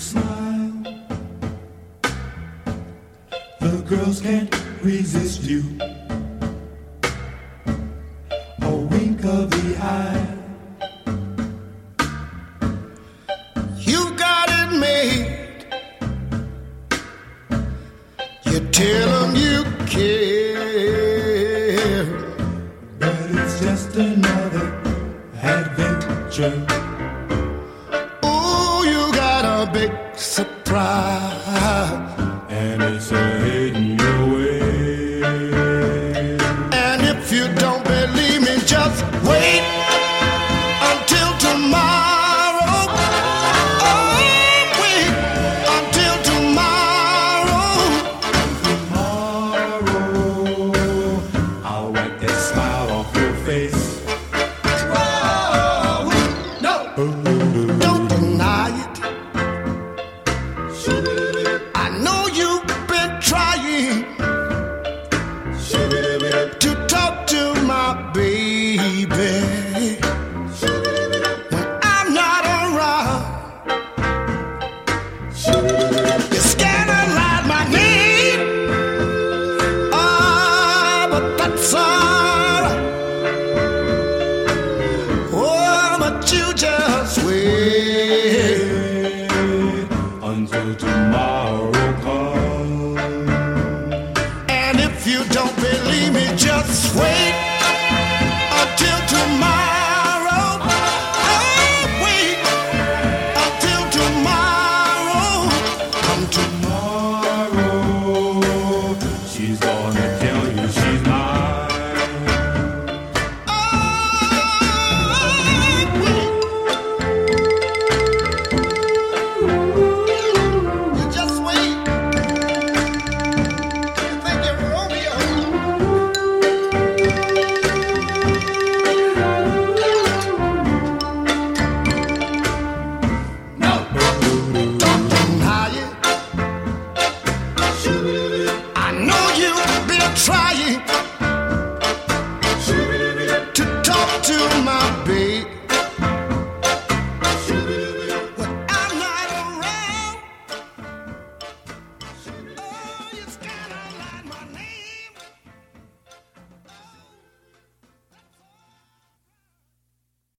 smile. The girls can't resist you. A wink of the eye. You got it made. You tell them you care, But it's just another adventure. ooh, you got a big surprise. And it's heading your way. And if you don't believe me, just wait until tomorrow. Oh, wait until tomorrow. Tomorrow, I'll wipe that smile off your face. Whoa, no, don't deny it. I know you've been trying to talk to my baby when I'm not around. You're scared to lie my name, but that's alright. Oh, but you just wait Until tomorrow comes. And if you don't believe me, just wait until tomorrow. Oh, wait until tomorrow. Come tomorrow. Tomorrow, she's gonna tell you